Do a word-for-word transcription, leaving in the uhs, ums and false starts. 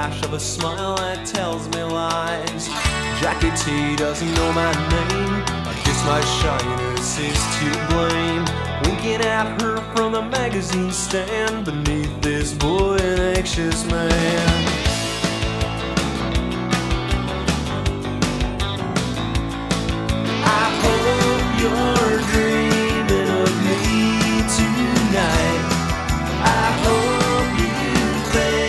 flash of a smile that tells me lies. Jackie T doesn't know my name. I guess my shyness is to blame. Winking at her from the magazine stand beneath this boy, an anxious man.